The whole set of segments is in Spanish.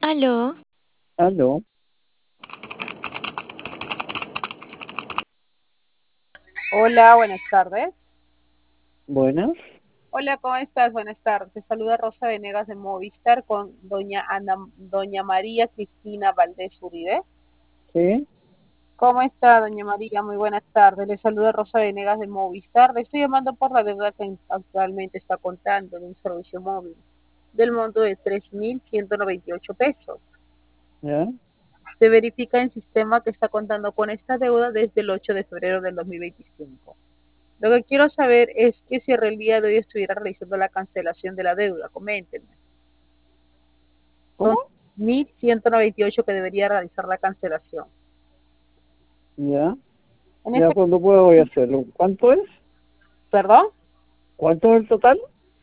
Aló, Aló, Hola, buenas tardes. buenas, Hola, ¿cómo estás? Buenas tardes. Te saluda Rosa Venegas de Movistar con doña María Cristina Valdés Uribe. sí, ¿Cómo está, doña María? Muy buenas tardes. Le saluda Rosa Venegas de Movistar. Le estoy llamando por la deuda que actualmente está contando de un servicio móvil del monto de 3.198 pesos. ya. Se verifica en sistema que está contando con esta deuda desde el 8 de febrero del 2025. Lo que quiero saber es que si el día de hoy estuviera realizando la cancelación de la deuda, coméntenme. Son ¿Cómo? 1.198 que debería realizar la cancelación. Ya, En ya este, cuando pueda voy a hacerlo. ¿Cuánto es? perdón, ¿Cuánto es el total?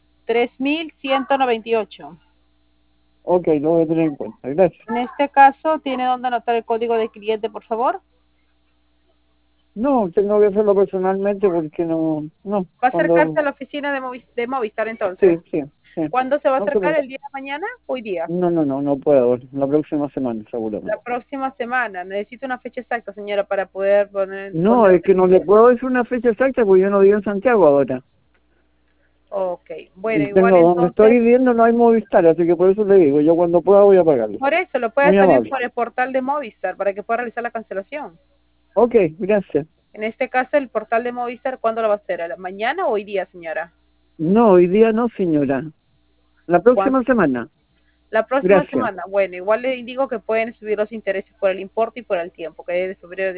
3.198. Ok, lo voy a tener en cuenta, gracias. En este caso, ¿tiene dónde anotar el código de cliente, por favor? No, tengo que hacerlo personalmente porque no, Va a acercarse cuando, a la oficina de Movistar entonces. sí, sí, sí, ¿Cuándo se va a no se acercar? preocupe. ¿El día de mañana? Hoy día. No puedo, la próxima semana La seguramente. próxima semana. Necesito una fecha exacta, señora, para poder No, poner. es que no le puedo decir una fecha exacta porque yo no vivo en Santiago ahora. Ok, bueno, Y igual tengo, donde estoy entonces, viviendo no hay Movistar, así que por eso le digo, yo cuando pueda voy a pagarlo. por eso lo puede Muy hacer amable. por el portal de Movistar para que pueda realizar la cancelación. Ok, gracias. En este caso, el portal de Movistar, ¿cuándo lo va a hacer? ¿A la mañana o hoy día, señora? No, hoy día no, señora. La ¿Cuándo? próxima semana. La próxima Gracias. semana. Bueno, igual le indico que pueden subir los intereses por el importe y por el tiempo, que es de febrero